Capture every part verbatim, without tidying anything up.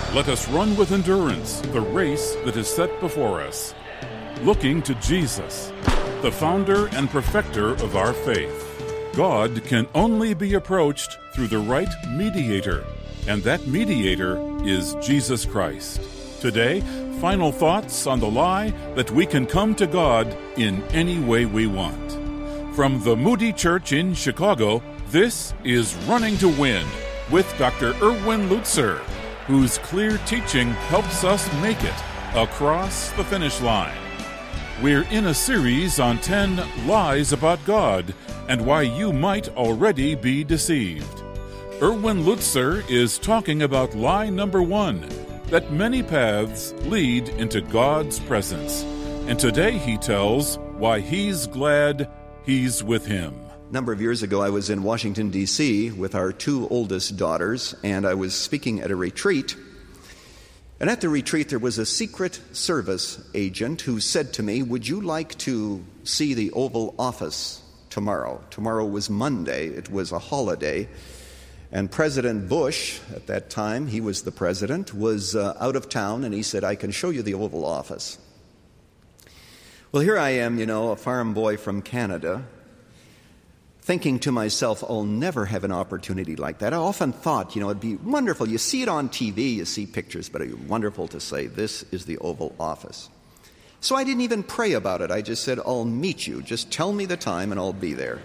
Let us run with endurance the race that is set before us, looking to Jesus, the founder and perfecter of our faith. God can only be approached through the right mediator, and that mediator is Jesus Christ. Today, final thoughts on the lie that we can come to God in any way we want. From the Moody Church in Chicago, this is Running to Win with Doctor Erwin Lutzer, whose clear teaching helps us make it across the finish line. We're in a series on ten lies about God and why you might already be deceived. Erwin Lutzer is talking about lie number one, that many paths lead into God's presence. And today he tells why he's glad he's with him. A number of years ago, I was in Washington, D C with our two oldest daughters, and I was speaking at a retreat. And at the retreat, there was a Secret Service agent who said to me, "Would you like to see the Oval Office tomorrow?" Tomorrow was Monday. It was a holiday. And President Bush, at that time, he was the president, was uh, out of town, and he said, "I can show you the Oval Office." Well, here I am, you know, a farm boy from Canada, thinking to myself, I'll never have an opportunity like that. I often thought, you know, it'd be wonderful. You see it on T V, you see pictures, but it'd be wonderful to say, this is the Oval Office. So I didn't even pray about it. I just said, I'll meet you. Just tell me the time and I'll be there.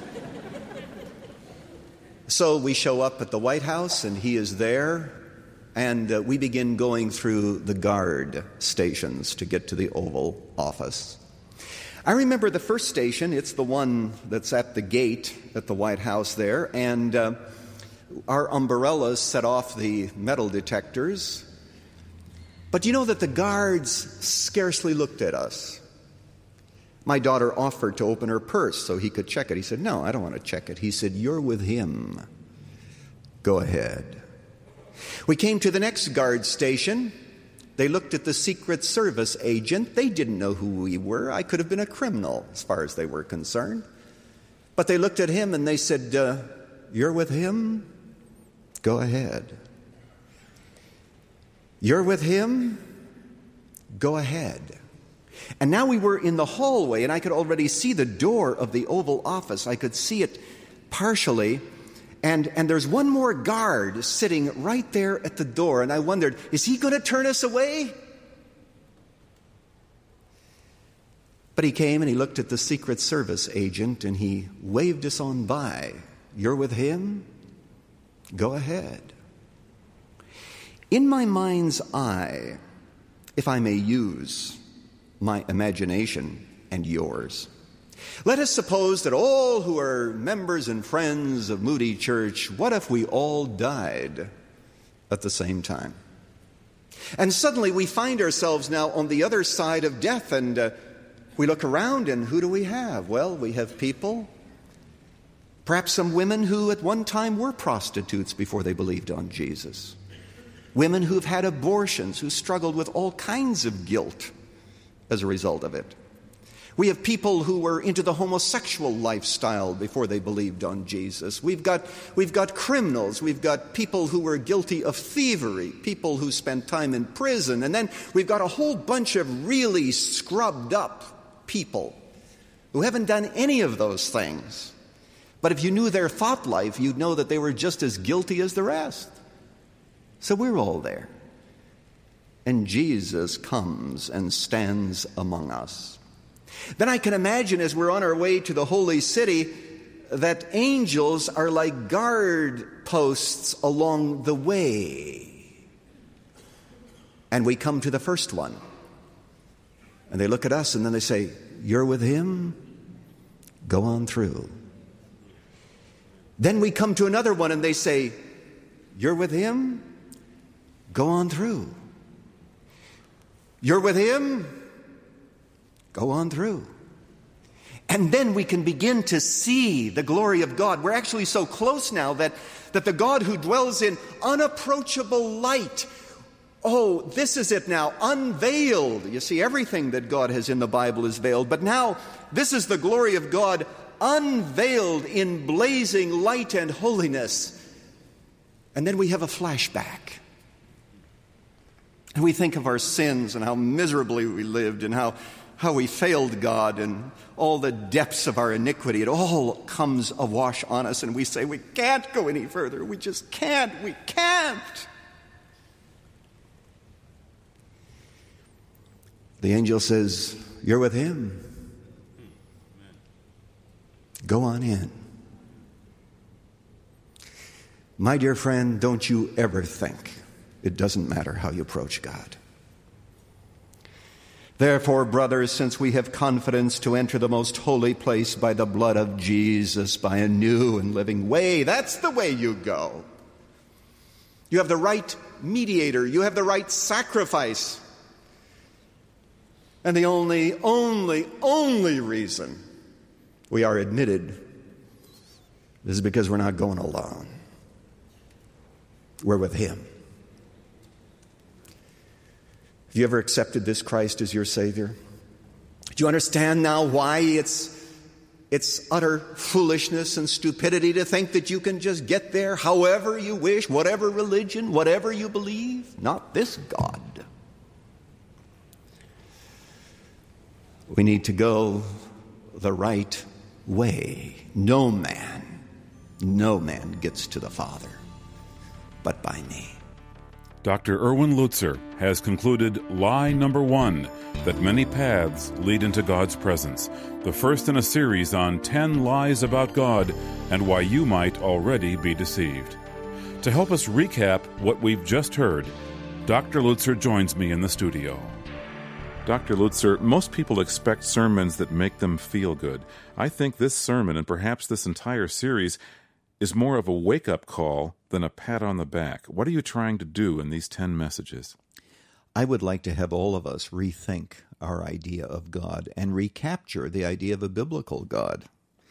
So we show up at the White House, and he is there, and uh, we begin going through the guard stations to get to the Oval Office. I remember the first station. It's the one that's at the gate at the White House there, and uh, our umbrellas set off the metal detectors. But you know that the guards scarcely looked at us. My daughter offered to open her purse so he could check it. He said, "No, I don't want to check it." He said, "You're with him. Go ahead." We came to the next guard station. They looked at the Secret Service agent. They didn't know who we were. I could have been a criminal as far as they were concerned. But they looked at him and they said, uh, "You're with him? Go ahead. You're with him? Go ahead." And now we were in the hallway, and I could already see the door of the Oval Office. I could see it partially. And, and there's one more guard sitting right there at the door, and I wondered, is he going to turn us away? But he came and he looked at the Secret Service agent, and he waved us on by. "You're with him? Go ahead." In my mind's eye, if I may use my imagination and yours, let us suppose that all who are members and friends of Moody Church, what if we all died at the same time? And suddenly we find ourselves now on the other side of death, and uh, we look around, and who do we have? Well, we have people, perhaps some women who at one time were prostitutes before they believed on Jesus, women who've had abortions, who struggled with all kinds of guilt as a result of it. We have people who were into the homosexual lifestyle before they believed on Jesus. We've got, we've got criminals. We've got people who were guilty of thievery, people who spent time in prison. And then we've got a whole bunch of really scrubbed up people who haven't done any of those things. But if you knew their thought life, you'd know that they were just as guilty as the rest. So we're all there. And Jesus comes and stands among us. Then I can imagine, as we're on our way to the holy city, that angels are like guard posts along the way. And we come to the first one. And they look at us and then they say, "You're with him? Go on through." Then we come to another one and they say, "You're with him? Go on through." "You're with him? Go on through." And then we can begin to see the glory of God. We're actually so close now that, that the God who dwells in unapproachable light, oh, this is it now, unveiled. You see, everything that God has in the Bible is veiled, but now this is the glory of God unveiled in blazing light and holiness. And then we have a flashback. We think of our sins and how miserably we lived and how, how we failed God and all the depths of our iniquity. It all comes awash on us, and we say, we can't go any further. We just can't. We can't. The angel says, you're with him. Go on in. My dear friend, don't you ever think it doesn't matter how you approach God. Therefore, brothers, since we have confidence to enter the most holy place by the blood of Jesus, by a new and living way, that's the way you go. You have the right mediator. You have the right sacrifice. And the only, only, only reason we are admitted is because we're not going alone. We're with him. Have you ever accepted this Christ as your Savior? Do you understand now why it's, it's utter foolishness and stupidity to think that you can just get there however you wish, whatever religion, whatever you believe? Not this God. We need to go the right way. No man, no man gets to the Father but by me. Doctor Erwin Lutzer has concluded lie number one, that many paths lead into God's presence, the first in a series on ten lies about God and why you might already be deceived. To help us recap what we've just heard, Doctor Lutzer joins me in the studio. Doctor Lutzer, most people expect sermons that make them feel good. I think this sermon, and perhaps this entire series, is more of a wake-up call than a pat on the back. What are you trying to do in these ten messages? I would like to have all of us rethink our idea of God and recapture the idea of a biblical God.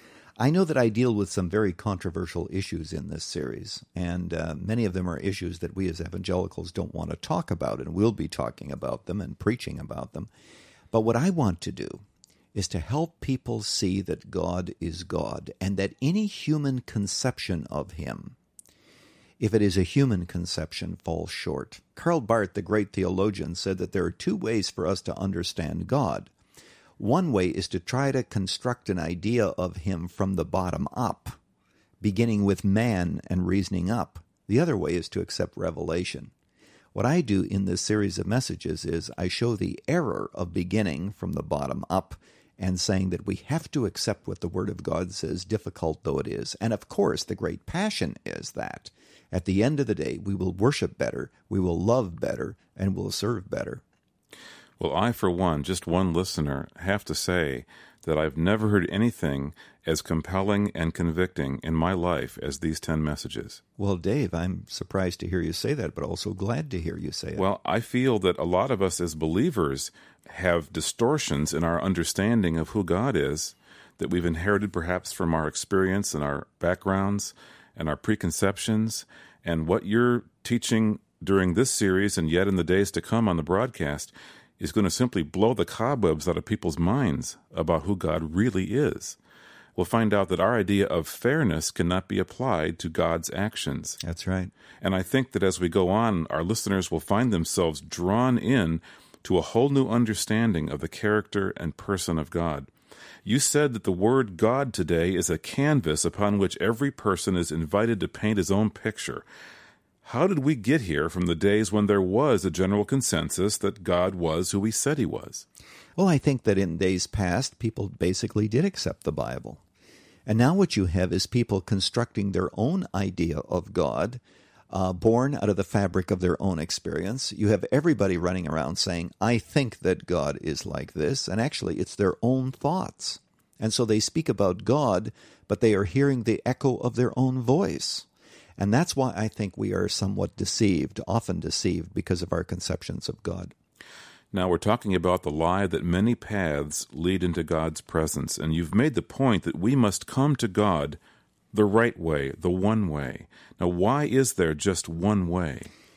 I know that I deal with some very controversial issues in this series, and uh, many of them are issues that we as evangelicals don't want to talk about, and we'll be talking about them and preaching about them. But what I want to do is to help people see that God is God, and that any human conception of him, if it is a human conception, falls short. Karl Barth, the great theologian, said that there are two ways for us to understand God. One way is to try to construct an idea of him from the bottom up, beginning with man and reasoning up. The other way is to accept revelation. What I do in this series of messages is I show the error of beginning from the bottom up and saying that we have to accept what the Word of God says, difficult though it is. And of course, the great passion is that at the end of the day, we will worship better, we will love better, and we'll serve better. Well, I, for one, just one listener, have to say that I've never heard anything as compelling and convicting in my life as these ten messages. Well, Dave, I'm surprised to hear you say that, but also glad to hear you say it. Well, I feel that a lot of us as believers have distortions in our understanding of who God is that we've inherited perhaps from our experience and our backgrounds and our preconceptions. And what you're teaching during this series and yet in the days to come on the broadcast is going to simply blow the cobwebs out of people's minds about who God really is. We'll find out that our idea of fairness cannot be applied to God's actions. That's right. And I think that as we go on, our listeners will find themselves drawn in to a whole new understanding of the character and person of God. You said that the word God today is a canvas upon which every person is invited to paint his own picture. How did we get here from the days when there was a general consensus that God was who he said he was? Well, I think that in days past, people basically did accept the Bible. And now what you have is people constructing their own idea of God, uh, born out of the fabric of their own experience. You have everybody running around saying, I think that God is like this, and actually it's their own thoughts. And so they speak about God, but they are hearing the echo of their own voice. And that's why I think we are somewhat deceived, often deceived, because of our conceptions of God. Now, we're talking about the lie that many paths lead into God's presence, and you've made the point that we must come to God the right way, the one way. Now, why is there just one way?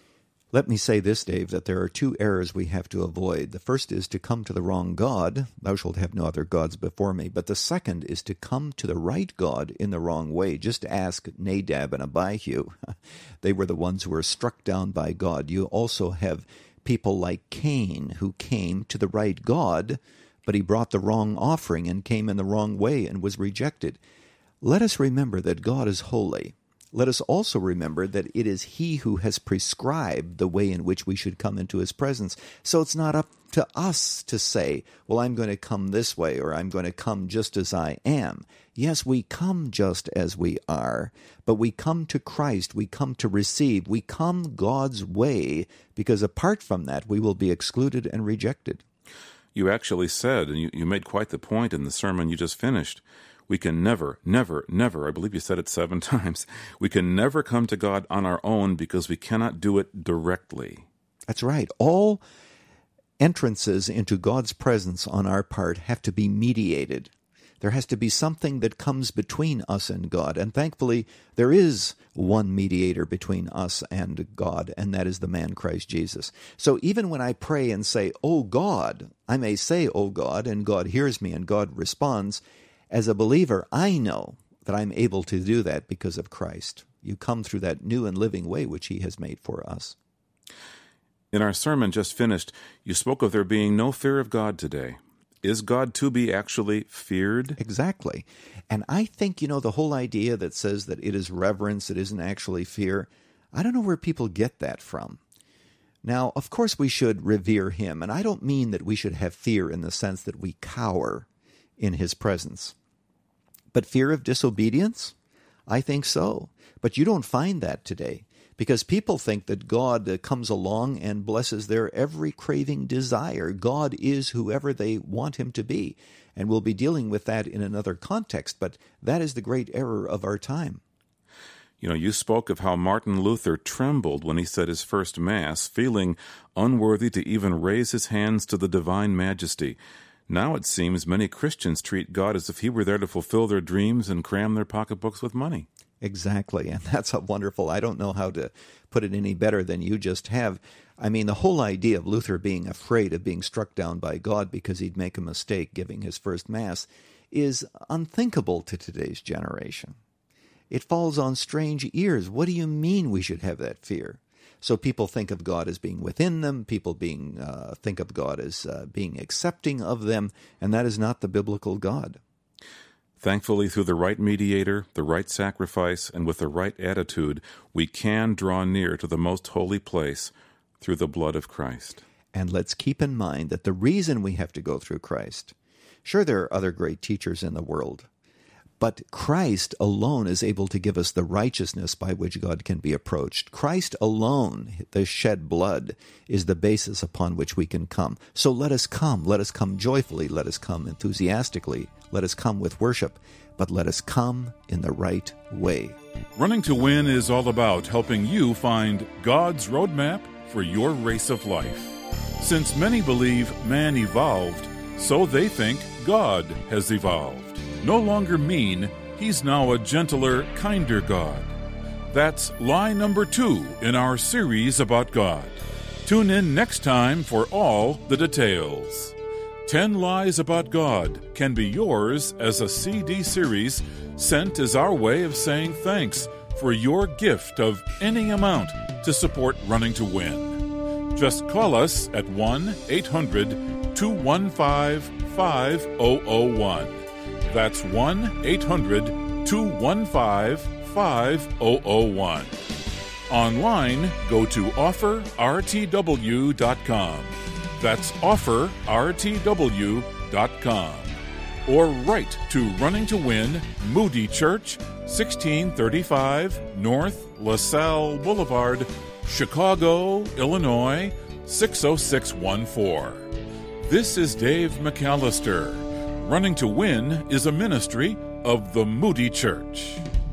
Let me say this, Dave, that there are two errors we have to avoid. The first is to come to the wrong God. Thou shalt have no other gods before me. But the second is to come to the right God in the wrong way. Just ask Nadab and Abihu. They were the ones who were struck down by God. You also have people like Cain, who came to the right God, but he brought the wrong offering and came in the wrong way and was rejected. Let us remember that God is holy. Let us also remember that it is He who has prescribed the way in which we should come into His presence. So it's not up to us to say, well, I'm going to come this way, or I'm going to come just as I am. Yes, we come just as we are, but we come to Christ, we come to receive, we come God's way, because apart from that, we will be excluded and rejected. You actually said, and you, you made quite the point in the sermon you just finished, we can never, never, never, I believe you said it seven times, we can never come to God on our own because we cannot do it directly. That's right. All entrances into God's presence on our part have to be mediated. There has to be something that comes between us and God. And thankfully, there is one mediator between us and God, and that is the man Christ Jesus. So even when I pray and say, "Oh God," I may say, "Oh God," and God hears me and God responds. As a believer, I know that I'm able to do that because of Christ. You come through that new and living way which He has made for us. In our sermon just finished, you spoke of there being no fear of God today. Is God to be actually feared? Exactly. And I think, you know, the whole idea that says that it is reverence, it isn't actually fear, I don't know where people get that from. Now, of course we should revere Him, and I don't mean that we should have fear in the sense that we cower in His presence. But fear of disobedience? I think so. But you don't find that today, because people think that God uh, comes along and blesses their every craving desire. God is whoever they want Him to be, and we'll be dealing with that in another context, but that is the great error of our time. You know, you spoke of how Martin Luther trembled when he said his first Mass, feeling unworthy to even raise his hands to the divine majesty. Now it seems many Christians treat God as if He were there to fulfill their dreams and cram their pocketbooks with money. Exactly, and that's a wonderful, I don't know how to put it any better than you just have. I mean, the whole idea of Luther being afraid of being struck down by God because he'd make a mistake giving his first Mass is unthinkable to today's generation. It falls on strange ears. What do you mean we should have that fear? So people think of God as being within them, people being uh, think of God as uh, being accepting of them, and that is not the biblical God. Thankfully, through the right mediator, the right sacrifice, and with the right attitude, we can draw near to the most holy place through the blood of Christ. And let's keep in mind that the reason we have to go through Christ, sure, there are other great teachers in the world, but Christ alone is able to give us the righteousness by which God can be approached. Christ alone, the shed blood, is the basis upon which we can come. So let us come. Let us come joyfully. Let us come enthusiastically. Let us come with worship. But let us come in the right way. Running to Win is all about helping you find God's roadmap for your race of life. Since many believe man evolved, so they think God has evolved. No longer mean, He's now a gentler, kinder God. That's lie number two in our series about God. Tune in next time for all the details. Ten Lies About God can be yours as a C D series sent as our way of saying thanks for your gift of any amount to support Running to Win. Just call us at one eight hundred two one five five zero zero one. That's one eight hundred two one five five zero zero one. Online, go to offer r t w dot com. That's offer r t w dot com. Or write to Running to Win, Moody Church, sixteen thirty-five North LaSalle Boulevard, Chicago, Illinois, six oh six one four. This is Dave McAllister. Running to Win is a ministry of the Moody Church.